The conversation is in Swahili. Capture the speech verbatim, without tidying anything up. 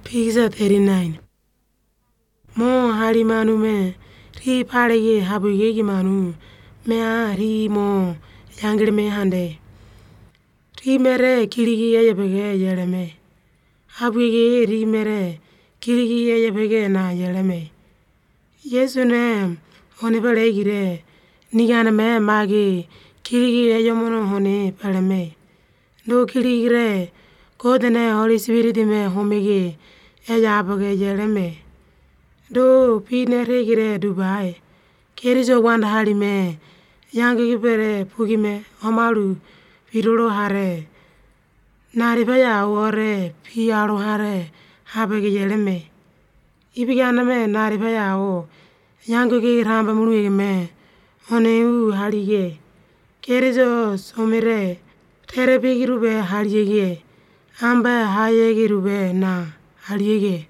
Pizza thirty-nine. Mo hari manu me ri parege habuge manu me a ri mo yangir me hande. Ri mere kirigi ye bege yereme. Habuge ri mere kirigi ye bege na yereme. Yesu ne hone bere gire nigana me magi kirigi ye yomono hone parame. Do kirigire kodene Holy Spirit me homege eya bege yereme. Do pine regire Dubai. Kerijo wanda hari me yangi bere pugime omaru piroro hare. Nari baya ore piaro hare habege yereme. Ibigana me nari baya o yangi ramba munuige me one u harige. Kerijo somere tere bigirube harige. Amba hayege rube na harige.